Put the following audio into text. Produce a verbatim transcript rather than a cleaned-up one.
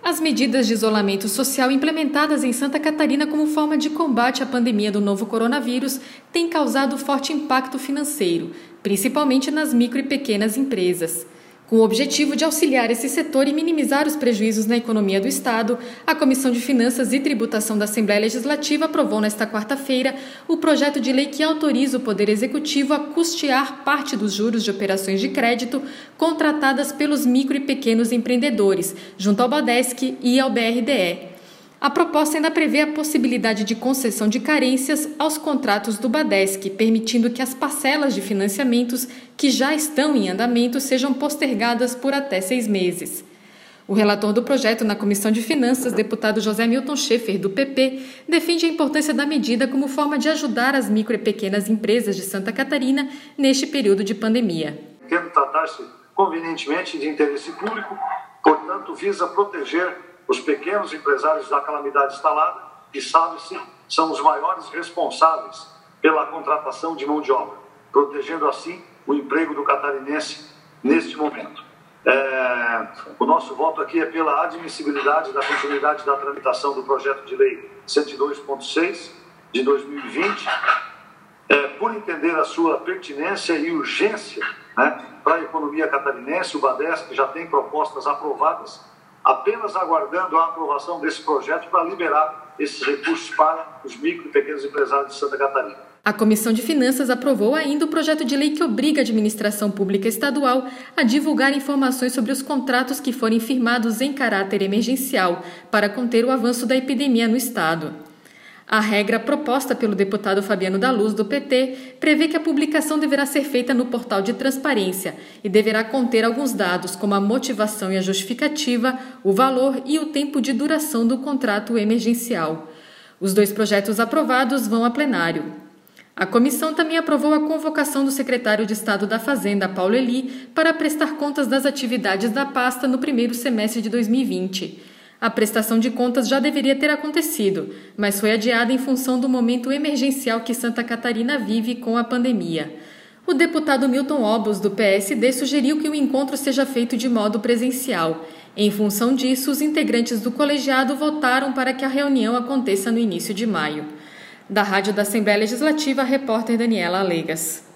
As medidas de isolamento social implementadas em Santa Catarina como forma de combate à pandemia do novo coronavírus têm causado forte impacto financeiro, principalmente nas micro e pequenas empresas. Com o objetivo de auxiliar esse setor e minimizar os prejuízos na economia do Estado, a Comissão de Finanças e Tributação da Assembleia Legislativa aprovou nesta quarta-feira o projeto de lei que autoriza o Poder Executivo a custear parte dos juros de operações de crédito contratadas pelos micro e pequenos empreendedores, junto ao Badesc e ao B R D E. A proposta ainda prevê a possibilidade de concessão de carências aos contratos do Badesc, permitindo que as parcelas de financiamentos que já estão em andamento sejam postergadas por até seis meses. O relator do projeto na Comissão de Finanças, deputado José Milton Schaefer, do P P, defende a importância da medida como forma de ajudar as micro e pequenas empresas de Santa Catarina neste período de pandemia. Tendo tratar-se convenientemente de interesse público, portanto, visa proteger os pequenos empresários da calamidade instalada, que, sabe-se, são os maiores responsáveis pela contratação de mão de obra, protegendo assim o emprego do catarinense neste momento. É, o nosso voto aqui é pela admissibilidade da continuidade da tramitação do projeto de lei cento e dois ponto seis de dois mil e vinte, é, por entender a sua pertinência e urgência, né, para a economia catarinense. O Badesc já tem propostas aprovadas, apenas aguardando a aprovação desse projeto para liberar esses recursos para os micro e pequenos empresários de Santa Catarina. A Comissão de Finanças aprovou ainda o projeto de lei que obriga a administração pública estadual a divulgar informações sobre os contratos que forem firmados em caráter emergencial para conter o avanço da epidemia no Estado. A regra proposta pelo deputado Fabiano da Luz, do P T, prevê que a publicação deverá ser feita no portal de transparência e deverá conter alguns dados, como a motivação e a justificativa, o valor e o tempo de duração do contrato emergencial. Os dois projetos aprovados vão a plenário. A comissão também aprovou a convocação do secretário de Estado da Fazenda, Paulo Eli, para prestar contas das atividades da pasta no primeiro semestre de dois mil e vinte. A prestação de contas já deveria ter acontecido, mas foi adiada em função do momento emergencial que Santa Catarina vive com a pandemia. O deputado Milton Obos, do P S D, sugeriu que o encontro seja feito de modo presencial. Em função disso, os integrantes do colegiado votaram para que a reunião aconteça no início de maio. Da Rádio da Assembleia Legislativa, a repórter Daniela Alegas.